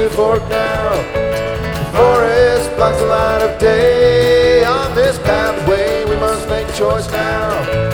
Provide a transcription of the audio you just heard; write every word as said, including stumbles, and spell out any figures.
to fork now. The forest blocks the light of day. On this pathway we must make a choice now.